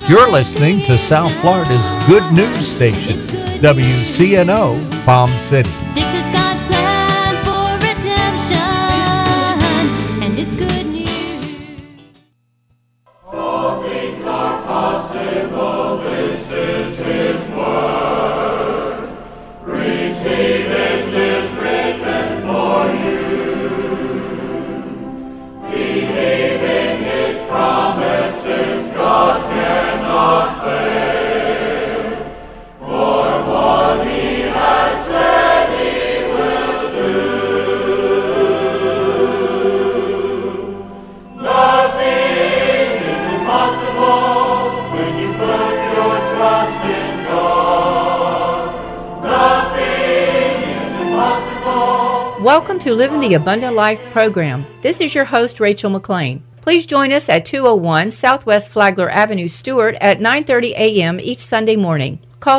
You're listening to South Florida's good news station, WCNO Palm City. This is God's plan for redemption, and it's good news. All things are possible, this is His word. Receive it, 'tis written for you. Believe in His promises, God cannot fail. For what He has said He will do. Nothing is impossible when you put your trust in God. Nothing is impossible. Welcome to Living the Abundant Life program. This is your host, Rachel McLean. Please join us at 201 Southwest Flagler Avenue, Stuart at 9:30 a.m. each Sunday morning. Call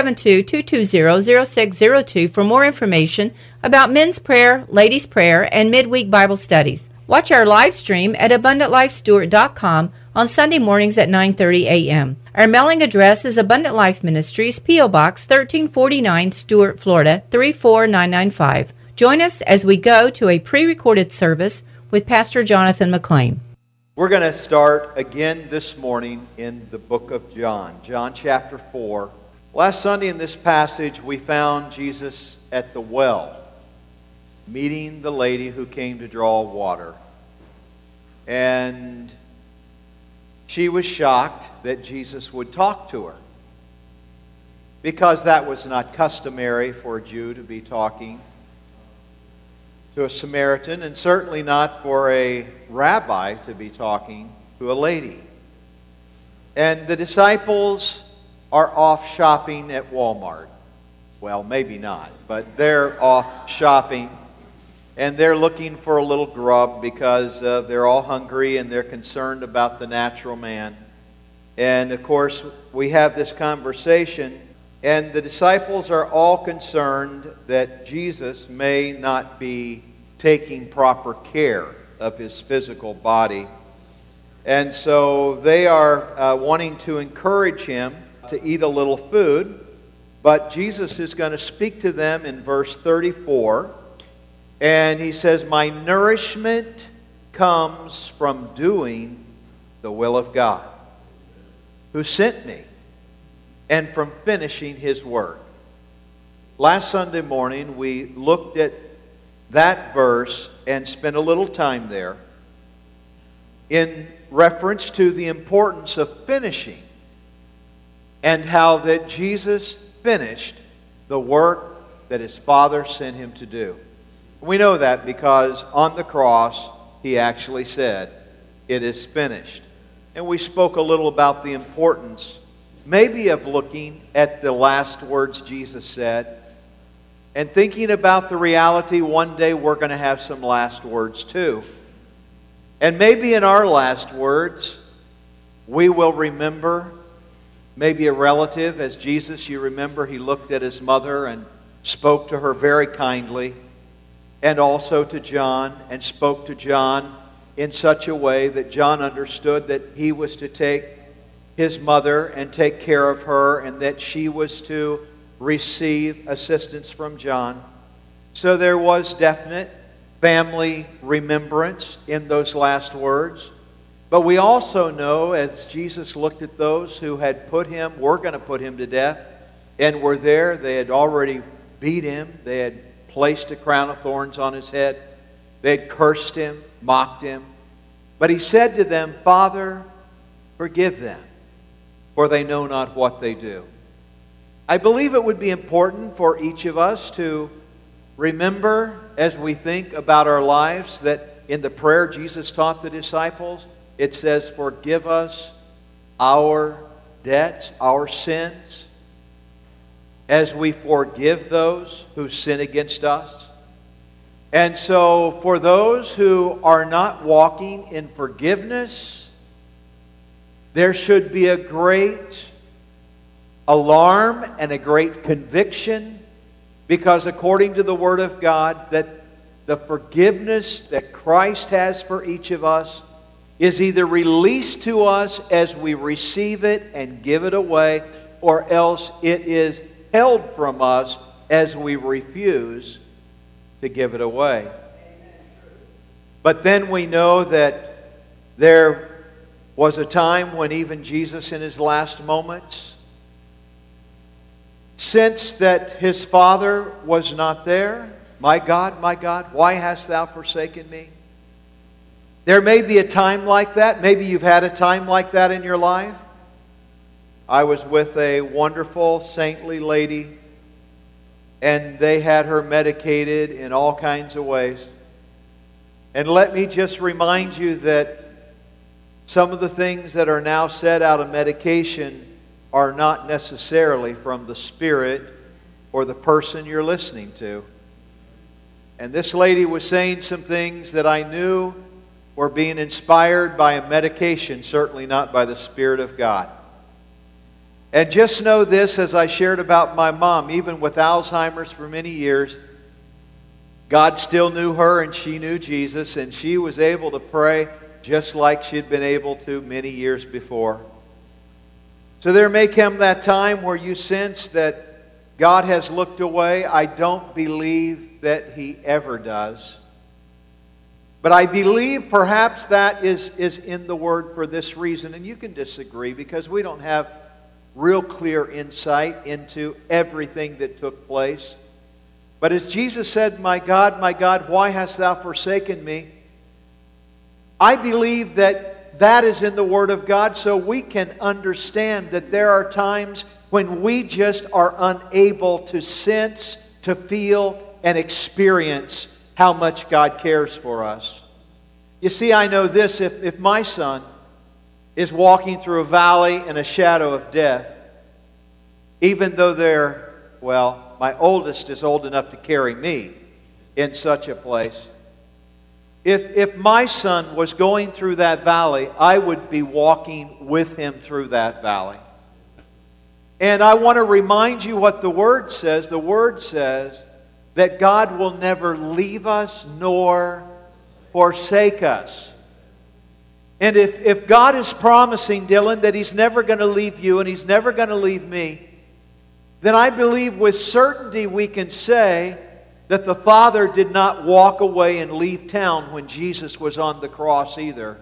772-220-0602 for more information about men's prayer, ladies' prayer, and midweek Bible studies. Watch our live stream at abundantlifestuart.com on Sunday mornings at 9:30 a.m. Our mailing address is Abundant Life Ministries, P.O. Box 1349, Stuart, Florida 34995. Join us as we go to a pre-recorded service with Pastor Jonathan McLean. We're going to start again this morning in the book of John, John chapter 4. Last Sunday in this passage, we found Jesus at the well, meeting the lady who came to draw water. And she was shocked that Jesus would talk to her, because that was not customary for a Jew to be talking to a Samaritan, and certainly not for a rabbi to be talking to a lady. And the disciples are off shopping at Walmart. Well, maybe not, but they're off shopping, and they're looking for a little grub because they're all hungry and they're concerned about the natural man. And of course, we have this conversation, and the disciples are all concerned that Jesus may not be taking proper care of his physical body. And so they are wanting to encourage him to eat a little food. But Jesus is going to speak to them in verse 34. And he says, "My nourishment comes from doing the will of God, who sent me, and from finishing His work." Last Sunday morning, we looked at that verse and spent a little time there in reference to the importance of finishing, and how that Jesus finished the work that His Father sent Him to do. We know that because on the cross, He actually said, "It is finished." And we spoke a little about the importance maybe of looking at the last words Jesus said, and thinking about the reality one day we're going to have some last words too. And maybe in our last words, we will remember maybe a relative. As Jesus, you remember, He looked at His mother and spoke to her very kindly, and also to John, and spoke to John in such a way that John understood that he was to take his mother and take care of her, and that she was to receive assistance from John. So there was definite family remembrance in those last words. But we also know, as Jesus looked at those who had were going to put him to death, and were there, they had already beat him, they had placed a crown of thorns on his head, they had cursed him, mocked him. But he said to them, "Father, forgive them, for they know not what they do." I believe it would be important for each of us to remember, as we think about our lives, that in the prayer Jesus taught the disciples, it says, "Forgive us our debts, our sins, as we forgive those who sin against us." And so for those who are not walking in forgiveness, there should be a great alarm and a great conviction, because according to the Word of God, that the forgiveness that Christ has for each of us is either released to us as we receive it and give it away, or else it is held from us as we refuse to give it away. But then we know that there was a time when even Jesus in his last moments sensed that his Father was not there. My God, why hast thou forsaken me? There may be a time like that. Maybe you've had a time like that in your life. I was with a wonderful, saintly lady, and they had her medicated in all kinds of ways. And let me just remind you that some of the things that are now said out of medication are not necessarily from the Spirit or the person you're listening to. And this lady was saying some things that I knew were being inspired by a medication, certainly not by the Spirit of God. And just know this, as I shared about my mom, even with Alzheimer's for many years, God still knew her and she knew Jesus, and she was able to pray just like she'd been able to many years before. So there may come that time where you sense that God has looked away. I don't believe that He ever does. But I believe perhaps that is in the Word for this reason. And you can disagree because we don't have real clear insight into everything that took place. But as Jesus said, my God, why hast thou forsaken me? I believe that is in the Word of God, so we can understand that there are times when we just are unable to sense, to feel, and experience how much God cares for us. You see, I know this, if my son is walking through a valley in a shadow of death, even though my oldest is old enough to carry me in such a place. If my son was going through that valley, I would be walking with him through that valley. And I want to remind you what the Word says. The Word says that God will never leave us nor forsake us. And if God is promising, Dylan, that He's never going to leave you and He's never going to leave me, then I believe with certainty we can say that the Father did not walk away and leave town when Jesus was on the cross either.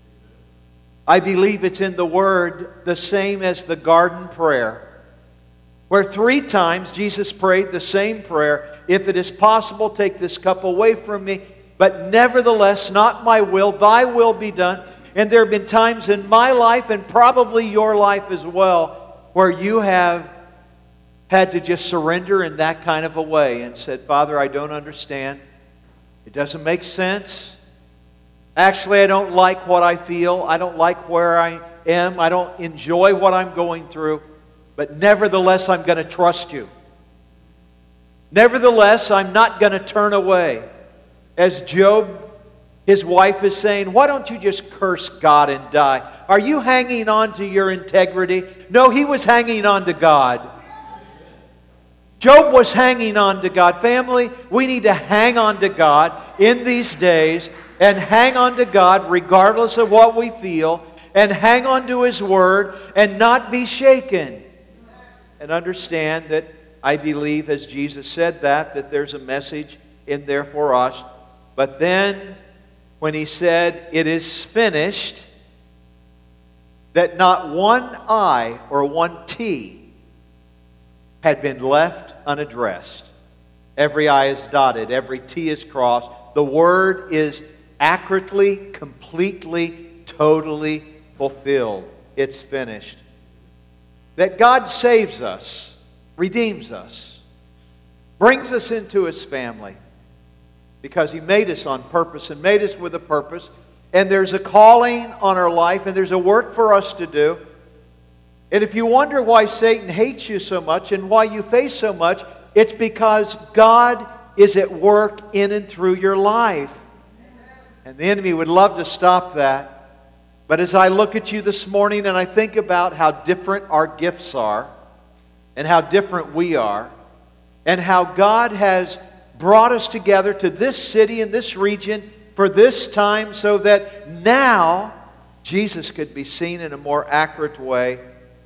I believe it's in the Word the same as the garden prayer, where 3 times Jesus prayed the same prayer. If it is possible, take this cup away from me, but nevertheless, not my will, thy will be done. And there have been times in my life, and probably your life as well, where you have had to just surrender in that kind of a way and said, Father, I don't understand. It doesn't make sense. Actually, I don't like what I feel. I don't like where I am. I don't enjoy what I'm going through. But nevertheless, I'm going to trust you. Nevertheless, I'm not going to turn away. As Job, his wife is saying, why don't you just curse God and die? Are you hanging on to your integrity? No, he was hanging on to God. Job was hanging on to God. Family, we need to hang on to God in these days and hang on to God regardless of what we feel and hang on to His Word and not be shaken. And understand that I believe, as Jesus said that there's a message in there for us. But then, when He said, it is finished, that not one I or one T had been left unaddressed. Every I is dotted, every T is crossed. The Word is accurately, completely, totally fulfilled. It's finished. That God saves us, redeems us, brings us into His family, because He made us on purpose and made us with a purpose. And there's a calling on our life, and there's a work for us to do. And if you wonder why Satan hates you so much and why you face so much, it's because God is at work in and through your life. And the enemy would love to stop that. But as I look at you this morning and I think about how different our gifts are and how different we are and how God has brought us together to this city and this region for this time so that now Jesus could be seen in a more accurate way.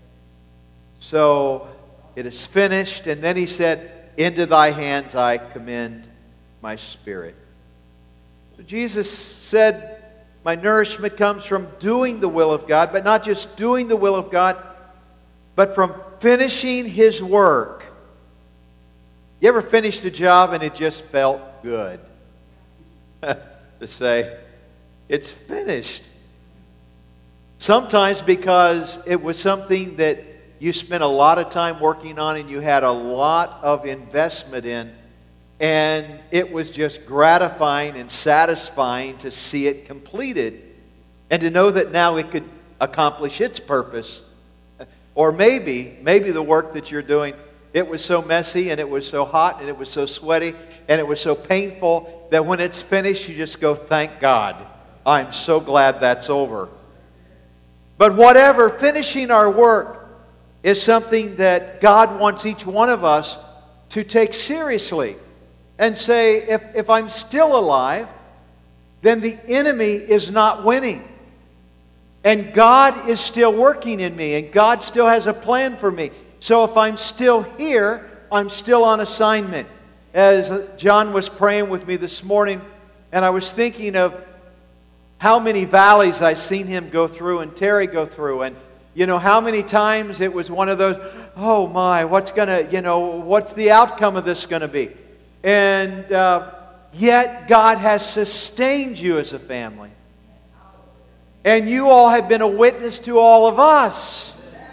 So it is finished. And then he said, into thy hands I commend my spirit. So Jesus said, my nourishment comes from doing the will of God, but not just doing the will of God, but from finishing His work. You ever finished a job and it just felt good to say, it's finished? Sometimes because it was something that you spent a lot of time working on and you had a lot of investment in, and it was just gratifying and satisfying to see it completed and to know that now it could accomplish its purpose. Or maybe the work that you're doing, it was so messy and it was so hot and it was so sweaty and it was so painful that when it's finished you just go, thank God. I'm so glad that's over. But whatever, finishing our work is something that God wants each one of us to take seriously and say, if I'm still alive, then the enemy is not winning. And God is still working in me, and God still has a plan for me. So if I'm still here, I'm still on assignment. As John was praying with me this morning, and I was thinking of how many valleys I've seen him go through and Terry go through, and you know, how many times it was one of those, oh my, what's the outcome of this going to be? And yet God has sustained you as a family. And you all have been a witness to all of us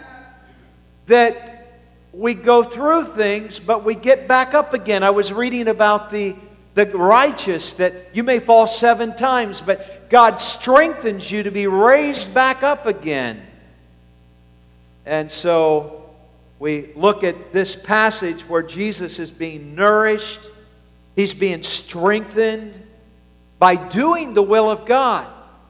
that we go through things, but we get back up again. I was reading about the righteous, that you may fall 7 times, but God strengthens you to be raised back up again. And so we look at this passage where Jesus is being nourished. He's being strengthened by doing the will of God.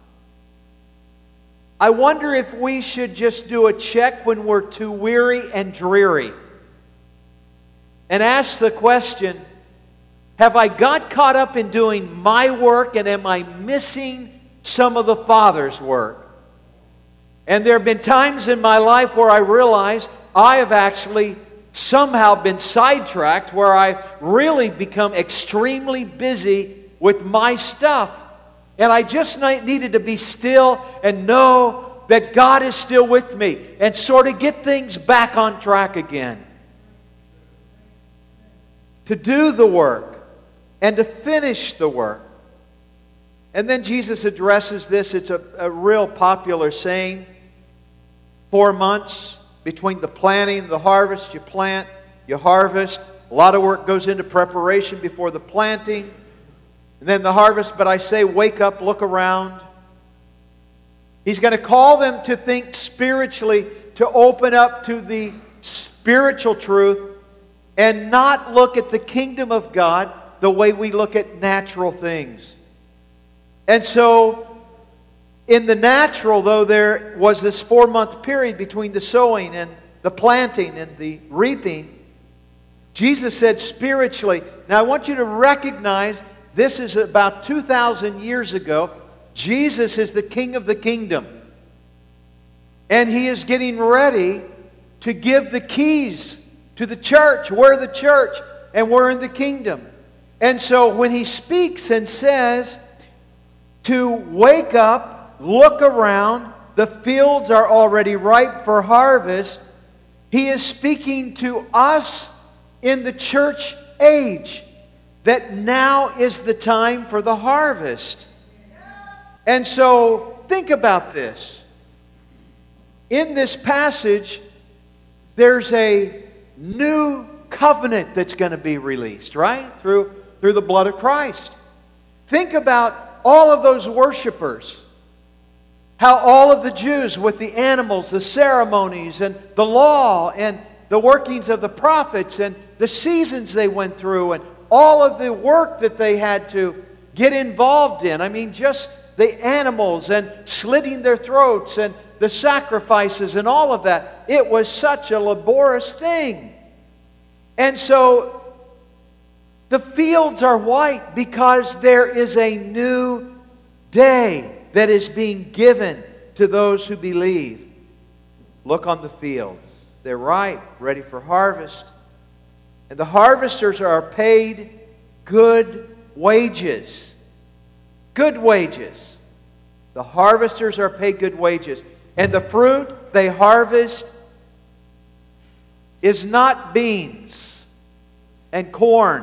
I wonder if we should just do a check when we're too weary and dreary and ask the question, have I got caught up in doing my work and am I missing some of the Father's work? And there have been times in my life where I realize I have actually somehow been sidetracked, where I really become extremely busy with my stuff. And I just needed to be still and know that God is still with me and sort of get things back on track again. To do the work and to finish the work. And then Jesus addresses this. It's a real popular saying. 4 months between the planting and the harvest. You plant, you harvest. A lot of work goes into preparation before the planting. And then the harvest. But I say, wake up, look around. He's going to call them to think spiritually, to open up to the spiritual truth, and not look at the kingdom of God the way we look at natural things. And so, in the natural, though, there was this 4-month period between the sowing and the planting and the reaping. Jesus said spiritually. Now, I want you to recognize this is about 2,000 years ago. Jesus is the King of the kingdom. And He is getting ready to give the keys to the church. We're the church, and we're in the kingdom. And so when He speaks and says to wake up, look around, the fields are already ripe for harvest, He is speaking to us in the church age that now is the time for the harvest. And so think about this. In this passage, there's a new covenant that's going to be released, right? Through the blood of Christ. Think about all of those worshipers. How all of the Jews with the animals, the ceremonies, and the law, and the workings of the prophets, and the seasons they went through, and all of the work that they had to get involved in. I mean, just the animals, and slitting their throats, and the sacrifices, and all of that. It was such a laborious thing. And so, the fields are white because there is a new day that is being given to those who believe. Look on the fields. They're ripe, ready for harvest. And the harvesters are paid good wages. Good wages. The harvesters are paid good wages. And the fruit they harvest is not beans and corn.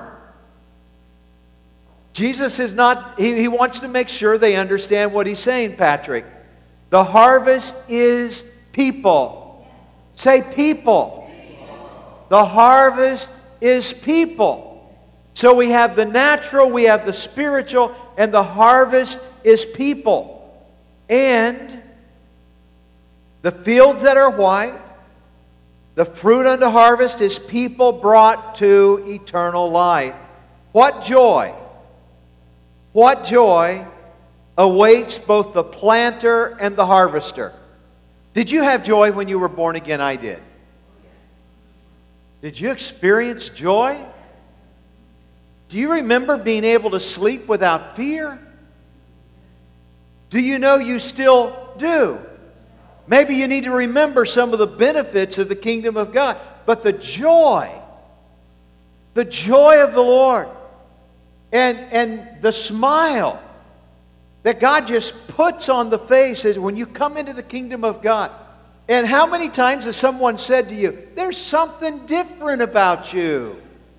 Jesus is not, he wants to make sure they understand what he's saying, Patrick. The harvest is people. Say people. The harvest is people. So we have the natural, we have the spiritual, and the harvest is people. And the fields that are white, the fruit unto harvest is people brought to eternal life. What joy! What joy awaits both the planter and the harvester. Did you have joy when you were born again? I did. Did you experience joy? Do you remember being able to sleep without fear? Do you know you still do? Maybe you need to remember some of the benefits of the kingdom of God. But the joy of the Lord, and the smile that God just puts on the face is when you come into the kingdom of God. And how many times has someone said to you, there's something different about you?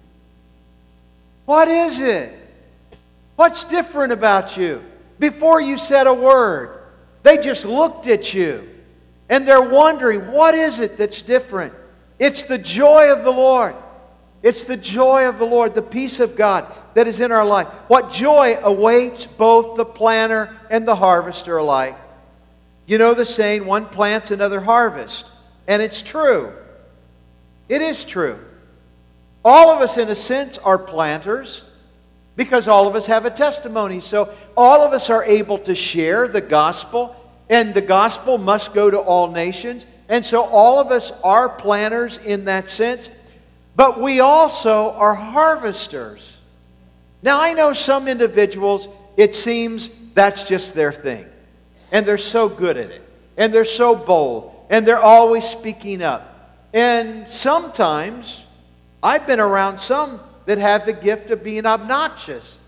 What is it? What's different about you? Before you said a word, they just looked at you. And they're wondering, what is it that's different? It's the joy of the Lord. It's the joy of the Lord, the peace of God that is in our life. What joy awaits both the planter and the harvester alike. You know the saying, one plants, another harvests. And it's true. It is true. All of us, in a sense, are planters because all of us have a testimony. So all of us are able to share the gospel, and the gospel must go to all nations. And so all of us are planters in that sense. But we also are harvesters. Now, I know some individuals, it seems that's just their thing. And they're so good at it. And they're so bold. And they're always speaking up. And sometimes, I've been around some that have the gift of being obnoxious.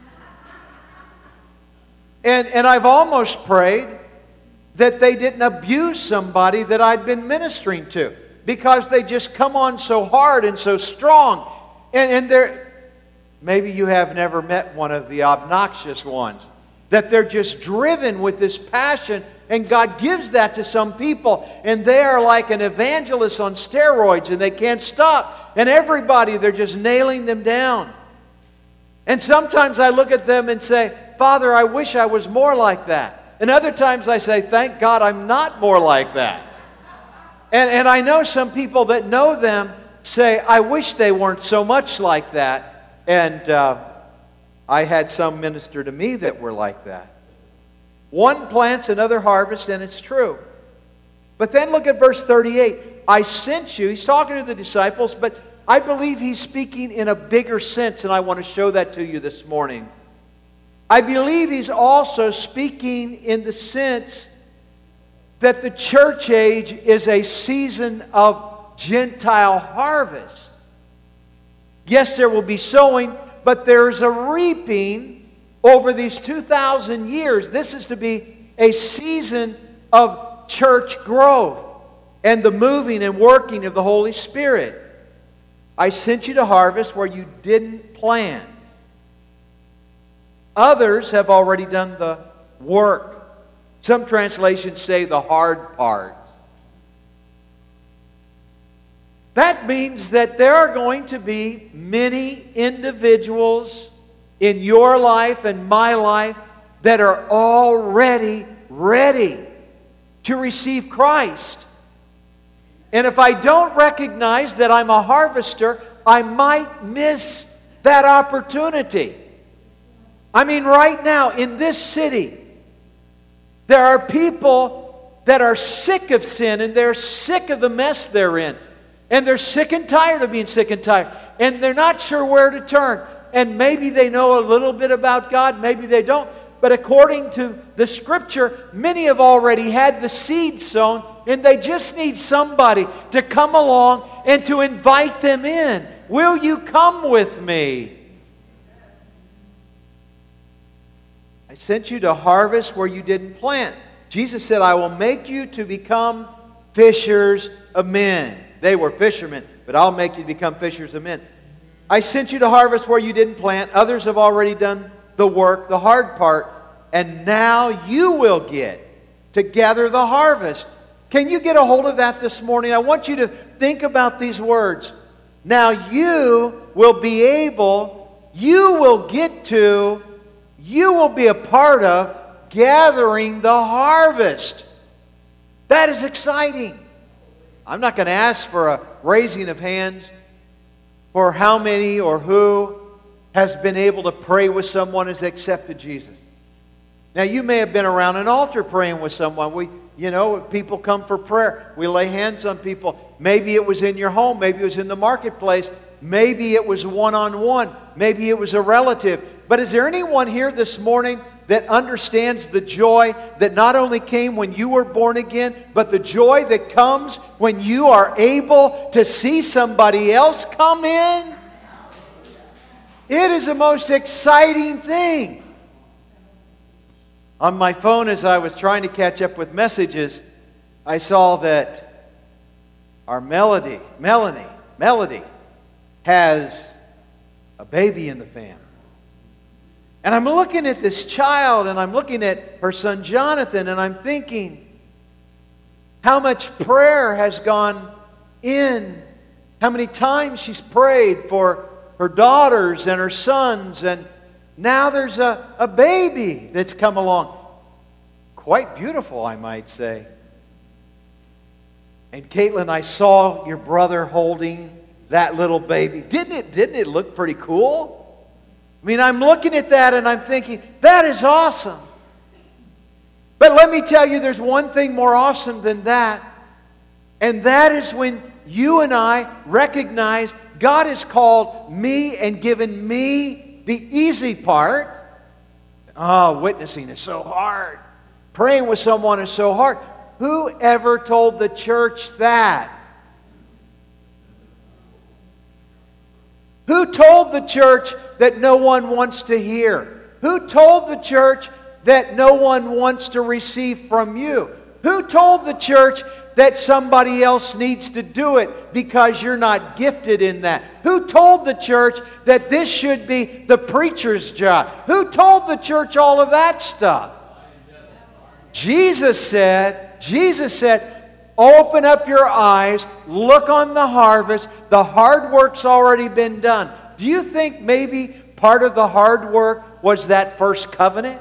And I've almost prayed that they didn't abuse somebody that I'd been ministering to, because they just come on so hard and so strong. And they're, maybe you have never met one of the obnoxious ones, that they're just driven with this passion, and God gives that to some people, and they are like an evangelist on steroids, and they can't stop. And everybody, they're just nailing them down. And sometimes I look at them and say, Father, I wish I was more like that. And other times I say, thank God I'm not more like that. And I know some people that know them say, I wish they weren't so much like that. And I had some minister to me that were like that. One plants, another harvests, and it's true. But then look at verse 38. I sent you. He's talking to the disciples, but I believe he's speaking in a bigger sense, and I want to show that to you this morning. I believe he's also speaking in the sense that the church age is a season of Gentile harvest. Yes, there will be sowing, but there's a reaping over these 2,000 years. This is to be a season of church growth and the moving and working of the Holy Spirit. I sent you to harvest where you didn't plant. Others have already done the work. Some translations say the hard part. That means that there are going to be many individuals in your life and my life that are already ready to receive Christ. And if I don't recognize that I'm a harvester, I might miss that opportunity. I mean, right now in this city, there are people that are sick of sin, and they're sick of the mess they're in. And they're sick and tired of being sick and tired. And they're not sure where to turn. And maybe they know a little bit about God, maybe they don't. But according to the Scripture, many have already had the seed sown, and they just need somebody to come along and to invite them in. Will you come with me? I sent you to harvest where you didn't plant. Jesus said, I will make you to become fishers of men. They were fishermen, but I'll make you to become fishers of men. I sent you to harvest where you didn't plant. Others have already done the work, the hard part. And now you will get to gather the harvest. Can you get a hold of that this morning? I want you to think about these words. Now you will be able, you will get to, you will be a part of gathering the harvest. That is exciting. I'm not going to ask for a raising of hands for how many or who has been able to pray with someone who's accepted Jesus. Now, you may have been around an altar praying with someone. People come for prayer. We lay hands on people. Maybe it was in your home. Maybe it was in the marketplace. Maybe it was one-on-one. Maybe it was a relative. But is there anyone here this morning that understands the joy that not only came when you were born again, but the joy that comes when you are able to see somebody else come in? It is the most exciting thing. On my phone, as I was trying to catch up with messages, I saw that our Melody, has a baby in the family. And I'm looking at this child, and I'm looking at her son Jonathan, and I'm thinking how much prayer has gone in, how many times she's prayed for her daughters and her sons, and now there's a baby that's come along. Quite beautiful, I might say. And Caitlin, I saw your brother holding that little baby. Didn't it look pretty cool? I mean, I'm looking at that and I'm thinking, that is awesome. But let me tell you, there's one thing more awesome than that. And that is when you and I recognize God has called me and given me the easy part. Oh, witnessing is so hard. Praying with someone is so hard. Who ever told the church that? Who told the church that no one wants to hear? Who told the church that no one wants to receive from you? Who told the church that somebody else needs to do it because you're not gifted in that? Who told the church that this should be the preacher's job? Who told the church all of that stuff? Jesus said, open up your eyes, look on the harvest. The hard work's already been done. Do you think maybe part of the hard work was that first covenant?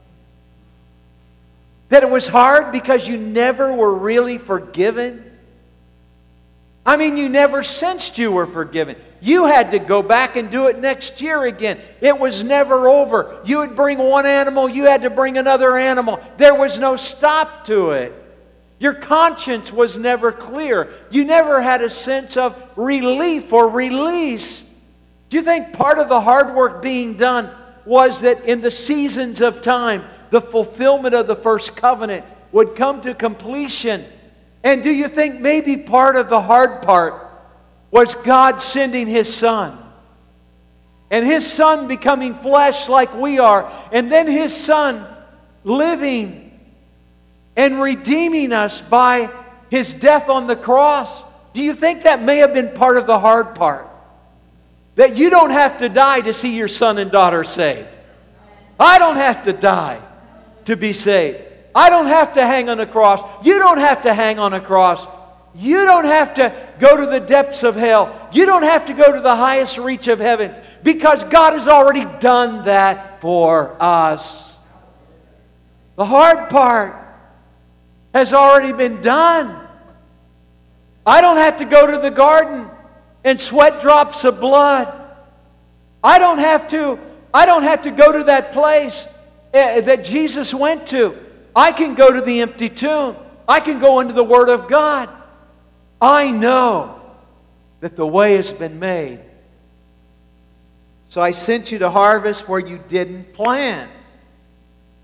That it was hard because you never were really forgiven? I mean, you never sensed you were forgiven. You had to go back and do it next year again. It was never over. You would bring one animal, you had to bring another animal. There was no stop to it. Your conscience was never clear. You never had a sense of relief or release. Do you think part of the hard work being done was that in the seasons of time, the fulfillment of the first covenant would come to completion? And do you think maybe part of the hard part was God sending His Son? And His Son becoming flesh like we are. And then His Son living and redeeming us by His death on the cross. Do you think that may have been part of the hard part? That you don't have to die to see your son and daughter saved. I don't have to die to be saved. I don't have to hang on a cross. You don't have to hang on a cross. You don't have to go to the depths of hell. You don't have to go to the highest reach of heaven, because God has already done that for us. The hard part has already been done. I don't have to go to the garden and sweat drops of blood. I don't have to go to that place that Jesus went to. I can go to the empty tomb. I can go into the Word of God. I know that the way has been made. So I sent you to harvest where you didn't plant.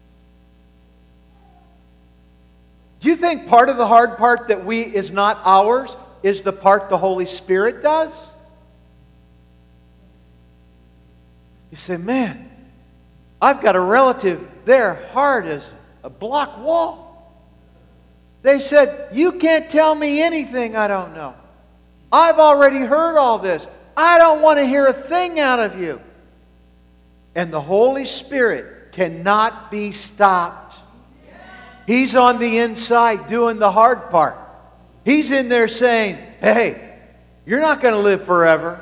Do you think part of the hard part that is not ours is the part the Holy Spirit does? You say, man, I've got a relative there, hard as a block wall. They said, you can't tell me anything I don't know. I've already heard all this. I don't want to hear a thing out of you. And the Holy Spirit cannot be stopped. He's on the inside doing the hard part. He's in there saying, hey, you're not going to live forever.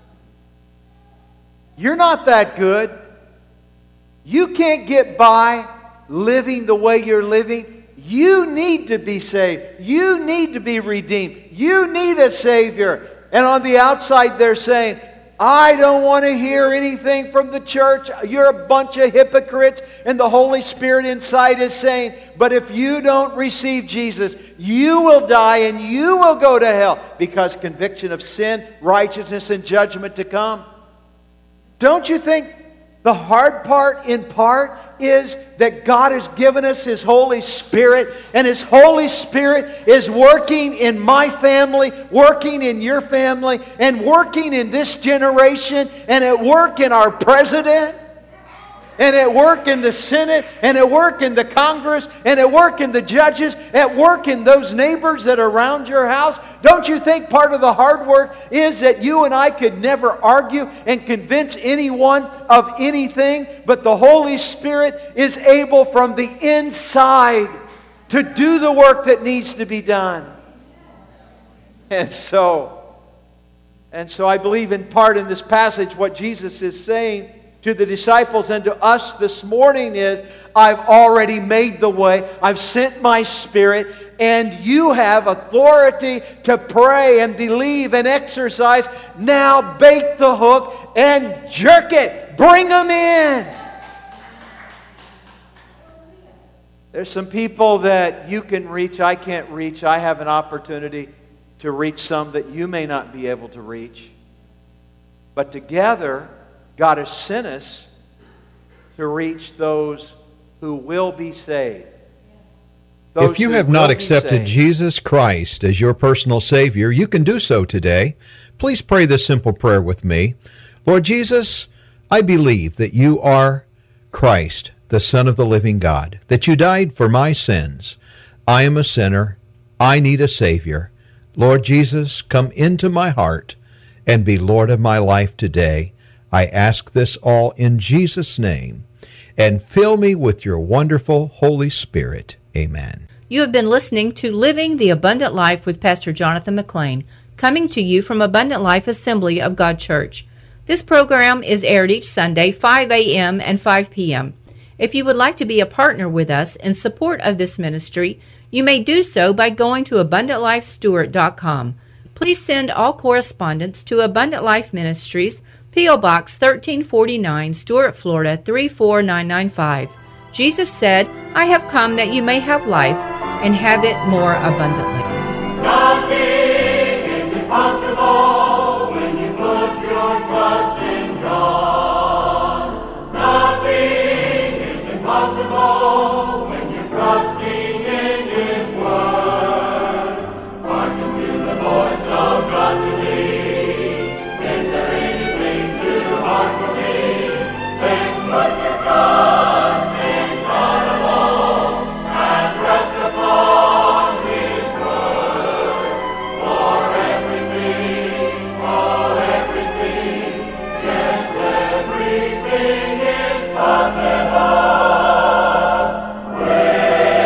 You're not that good. You can't get by living the way you're living. You need to be saved. You need to be redeemed. You need a Savior. And on the outside they're saying, I don't want to hear anything from the church. You're a bunch of hypocrites. And the Holy Spirit inside is saying, but if you don't receive Jesus, you will die and you will go to hell, because conviction of sin, righteousness, and judgment to come. Don't you think the hard part, in part, is that God has given us His Holy Spirit, and His Holy Spirit is working in my family, working in your family, and working in this generation, and at work in our president, and at work in the Senate, and at work in the Congress, and at work in the judges, at work in those neighbors that are around your house. Don't you think part of the hard work is that you and I could never argue and convince anyone of anything, but the Holy Spirit is able from the inside to do the work that needs to be done? And so I believe in part in this passage what Jesus is saying to the disciples and to us this morning is, I've already made the way. I've sent my Spirit, and you have authority to pray and believe and exercise. Now bait the hook and jerk it. Bring them in. There's some people that you can reach, I can't reach. I have an opportunity to reach some that you may not be able to reach. But together, God has sent us to reach those who will be saved. If you have not accepted Jesus Christ as your personal Savior, you can do so today. Please pray this simple prayer with me. Lord Jesus, I believe that you are Christ, the Son of the living God, that you died for my sins. I am a sinner. I need a Savior. Lord Jesus, come into my heart and be Lord of my life today. I ask this all in Jesus' name, and fill me with your wonderful Holy Spirit. Amen. You have been listening to Living the Abundant Life with Pastor Jonathan McLean, coming to you from Abundant Life Assembly of God Church. This program is aired each Sunday, 5 a.m. and 5 p.m. If you would like to be a partner with us in support of this ministry, you may do so by going to AbundantLifeStewart.com. Please send all correspondence to Abundant Life Ministries, P.O. Box 1349, Stuart, Florida 34995. Jesus said, I have come that you may have life and have it more abundantly. Nothing is impossible.